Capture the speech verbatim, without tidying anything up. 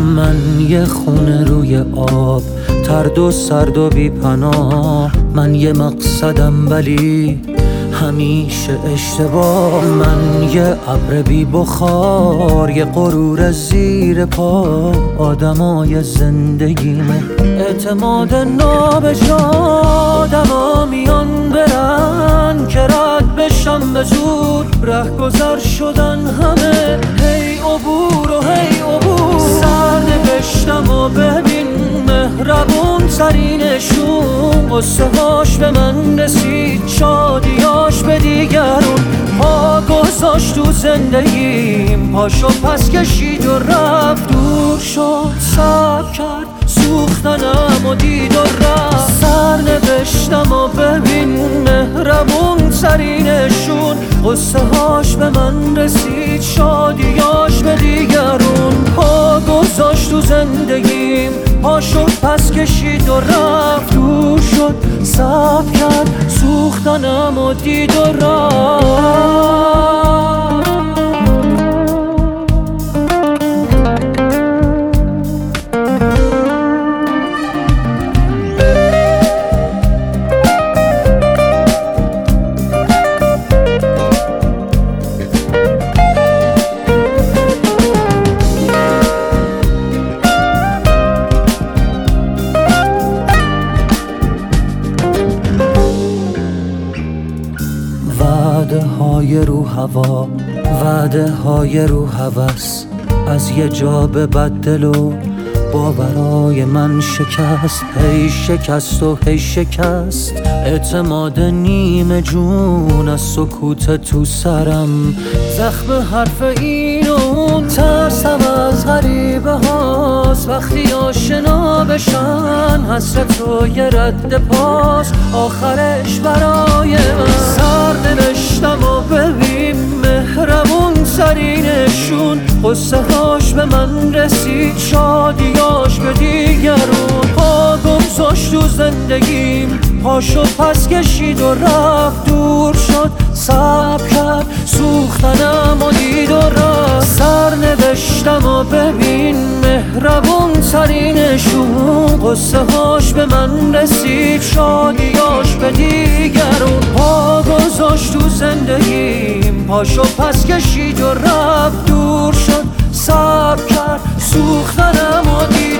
من یه خونه روی آب، ترد و سرد و بی پناه. من یه مقصدم ولی همیشه اشتباه. من یه ابر بی بخار، یه غرور زیر پا. آدمای زندگیمه اعتماد نابجا. آدما میان برن که رد بشم به زور. ره گذر شدن همه، هی عبور و هی عبور. سرنوشتم و ببین مهربون ترینشون. قصه هاش به من رسید، شادیاش به دیگرون. پا گذاشت تو زندگیم، پاشو پس کشید و رفت. دور شد، صبر کرد، سوختنم و دید و رفت. سرنوشتم و ببین مهربون ترینشون. قصه هاش به من رسید، شادیاش به دیگرون. پا گذاشت تو زندگیم، پاشو پس کشید و رفت. دور شد، صبر کرد، سوختنم و دید و رفت. وعده های رو هوا، وعده های رو هوس. از یه جا به بدل و باورای من شکست. هی شکست و هی شکست. اعتماد نیمه جون از سکوت تو سرم. زخم حرف این و اون، ترسم از غریبه هاست. وقتی آشنا بشن حسرت و یه رد پاس. آخرش برای من سرنوشتم و ببین مهربون ترینشون. قصه هاش به من رسید، شادیاش به دیگرون. پا گذاشت تو زندگیم، پاشو پس کشید و رفت. دور شد، صبر کرد، سوختنم و دید و رفت. سرنوشتم و ببین مهربون ترینشون. قصه هاش به من رسید، شادیاش به دیگرون. پا گذاشت تو زندگیم، پاشو پس کشید و رفت. دور شد، صبر کرد، سوختنم و دید